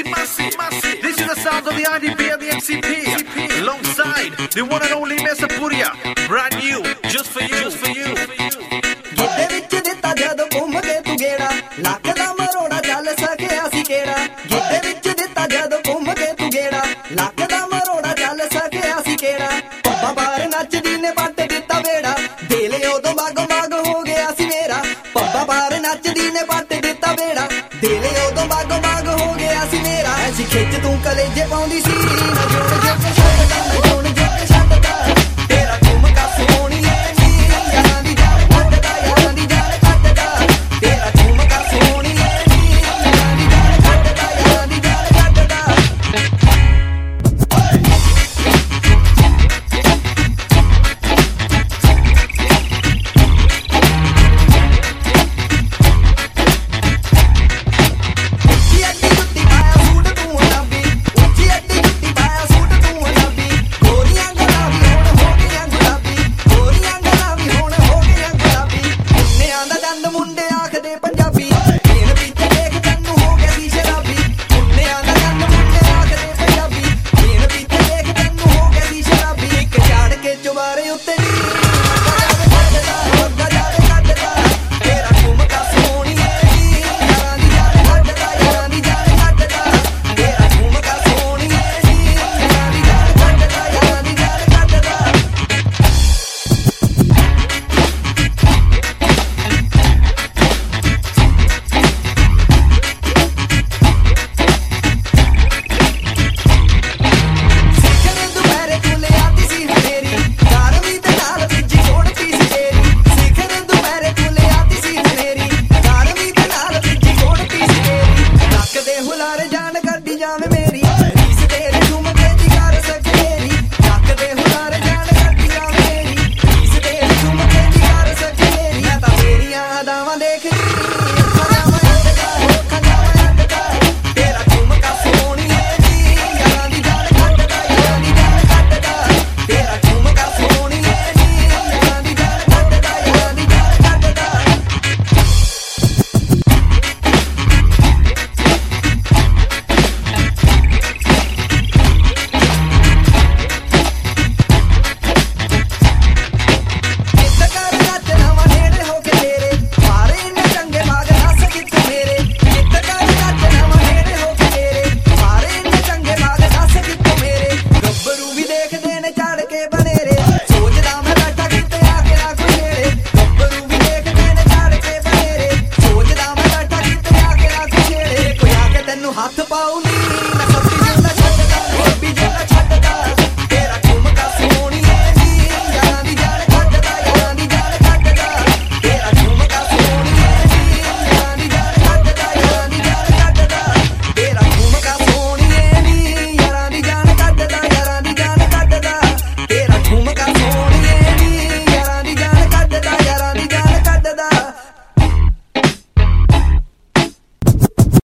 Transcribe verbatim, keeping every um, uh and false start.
massive, massive, massive. This is the sound of the I D B and the M C P, alongside the one and only Mesa Puria. Brand new, just for you, just for you. ਗਿੱਧੇ ਵਿੱਚ ਦਿੱਤਾ ਜਦੋਂ ਘੁੰਮ ਕੇ ਤੂੰ ਗੇੜਾ, ਲੱਕ ਦਾ ਮਰੋੜਾ ਚੱਲ ਸਕਿਆ ਸੀ ਕਿਹੜਾ। ਗਿੱਧੇ ਵਿੱਚ ਦਿੱਤਾ ਜਦੋਂ ਘੁੰਮ ਕੇ ਤੂੰ ਗੇੜਾ, ਲੱਕ ਦਾ ਮਰੋੜਾ ਚੱਲ ਸਕਿਆ ਸੀ ਕਿਹੜਾ। ਪੱਪਾ ਬਾਹਰ ਨੱਚਦੀ ਨੇ ਪੱਟ ਦਿੱਤਾ ਵੇੜਾ, ਦਿਲ ਉਦੋਂ ਬਾਗੋ ਬਾਗ ਹੋ ਗਿਆ ਸੀ ਮੇਰਾ। ਪੱਪਾ ਬਾਹਰ ਨੱਚਦੀ ਨੇ ਪੱਟ ਦਿੱਤਾ ਵੇੜਾ, ਦਿਲ ਉਦੋਂ ਬਾਗੋ ਬਾਗ ਹੋ ਗਿਆ ਸੀ ਮੇਰਾ। ਐਸੀ ਖਿੱਚ ਤੂੰ ਕਲੇਜੇ ਪਾਉਂਦੀ ਸੀ ਨਾ ਜੋੜ ਜੱਟ ਛੱਡਦਾ, ਨਾ ਜੋੜ ਜੱਟ ਛੱਡਦਾ। ਤੇਰਾ ਝੁਮਕਾ ਸੋਹਣੀਏ ਨੀ ਯਾਰਾਂ ਦੀ ਜਾਨ ਕੱਢਦਾ, ਯਾਰਾਂ ਦੀ ਜਾਨ ਕੱਢਦਾ। ਤੇਰਾ ਝੁਮਕਾ ਸੋਹਣੀਏ ਨੀ ਯਾਰਾਂ ਦੀ ਜਾਨ ਕੱਢਦਾ, ਯਾਰਾਂ ਦੀ ਜਾਨ ਕੱਢਦਾ। Dawa dekh